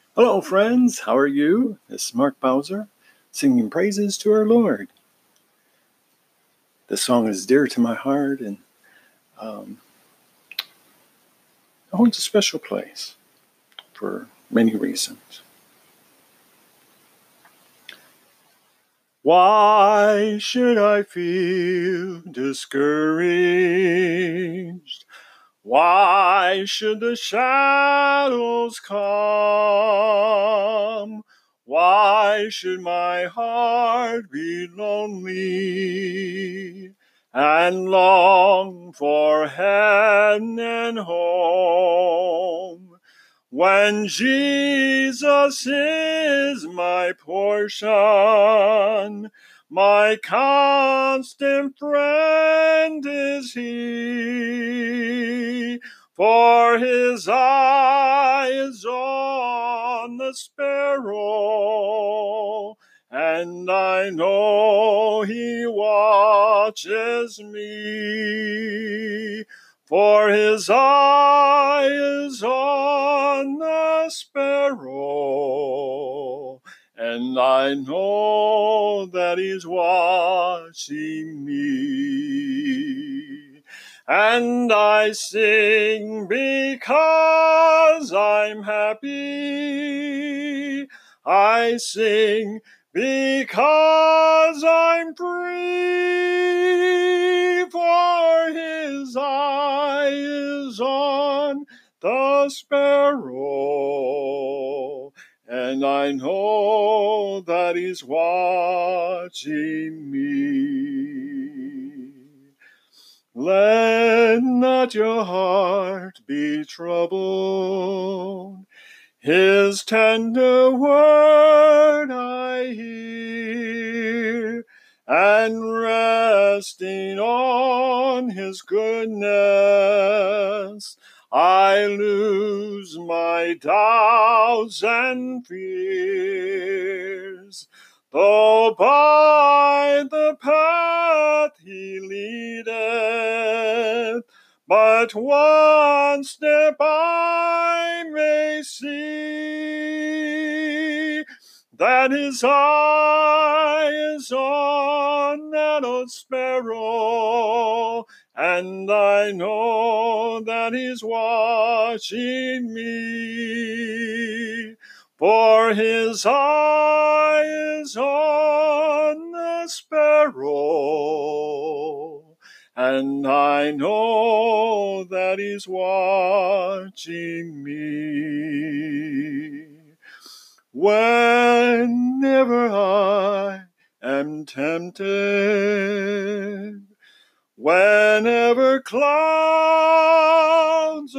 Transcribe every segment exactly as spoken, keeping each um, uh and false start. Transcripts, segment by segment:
Hello, friends. How are you? This is Mark Bowser, singing praises to our Lord. This song is dear to my heart and um, it holds a special place for many reasons. Why should I feel discouraged? Why should the shadows come? Why should my heart be lonely and long for heaven and home? When Jesus is my portion, my constant friend is he, for his eye is on the sparrow, and I know he watches me. For his eye is on the sparrow, and I know that he's watching me. And I sing because I'm happy. I sing because I'm free, for his eye is on the sparrow, and I know that he's watching me. Let not your heart be troubled. His tender word I hear, and resting on his goodness, I lose my doubts and fears. Though by the path he leadeth, but one step I may see, that his eye is on that old sparrow, and I know that he's watching me. For his eye is on the sparrow, and I know that he's watching me. Whenever I am tempted, whenever clouds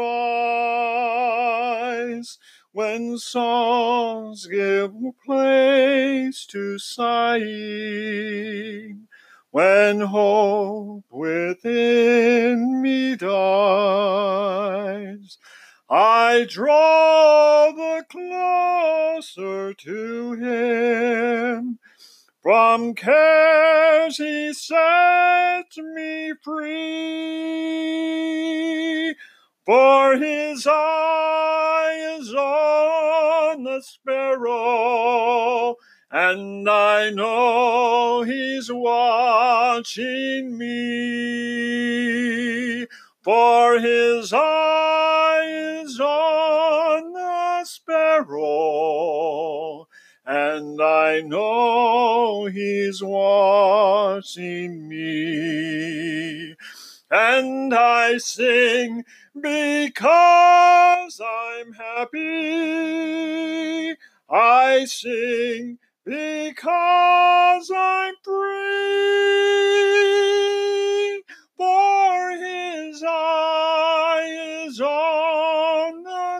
arise, when songs give place to sighing, when hope within me dies, I draw the closer to him. From cares he sets me free, for his eye is on the sparrow, and I know he's watching me. For his eye is on the sparrow, and I know he's watching me. And I sing because I'm happy. I sing because I'm free. For his eye is on the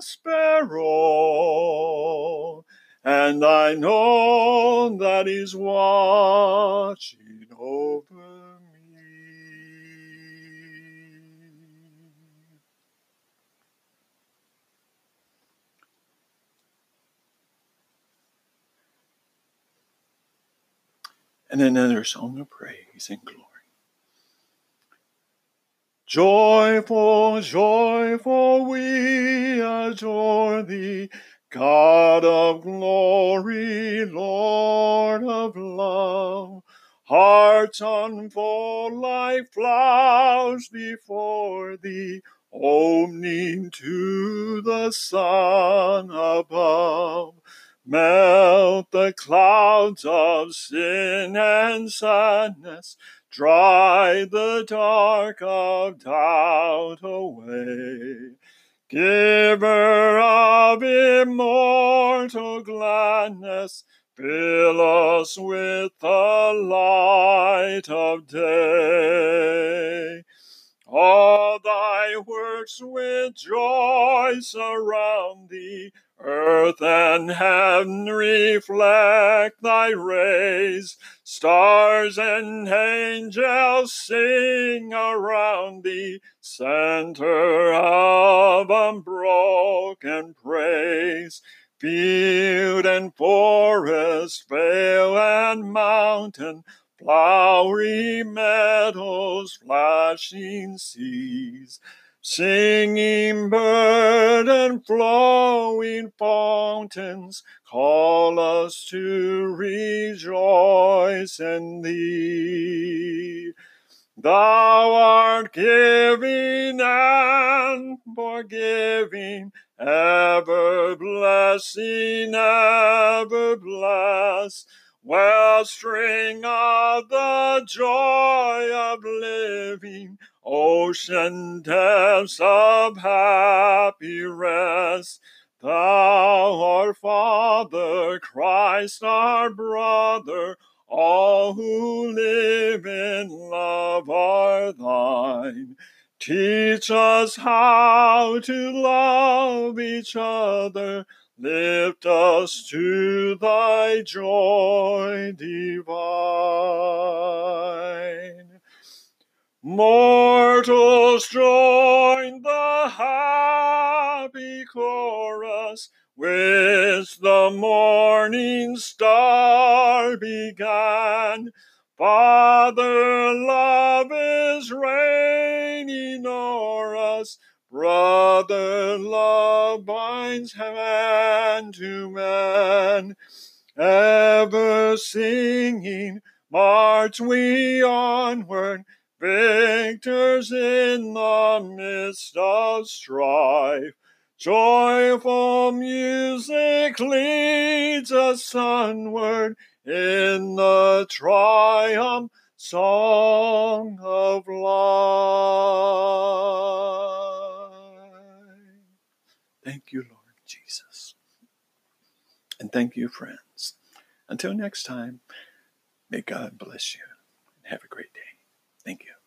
sparrow, and I know that he's watching over me. And another song of praise and glory. Joyful, joyful, we adore thee, God of glory, Lord of love, hearts unfold like flowers before thee, opening to the sun above. Melt the clouds of sin and sadness, dry the dark of doubt away. Giver of immortal gladness, fill us with the light of day. All thy works with joy surround thee, earth and heaven reflect thy rays, stars and angels sing around thee, center of unbroken praise. Field and forest, vale and mountain, flowery meadows, flashing seas, singing bird and flowing fountains, call us to rejoice in thee. Thou art giving and forgiving, ever blessing, ever blessed, wellspring of the joy of living, ocean depths of happy rest. Thou, our Father, Christ, our brother, all who live in love are thine. Teach us how to love each other. Lift us to thy joy divine. Mortals join the happy chorus, which the morning star began. Father, love is reigning o'er us. Brother, love binds hand to man. Ever singing, march we onward, victors in the midst of strife. Joyful music leads us onward in the triumph song of life. Thank you, Lord Jesus. And thank you, friends. Until next time, may God bless you and have a great day. Thank you.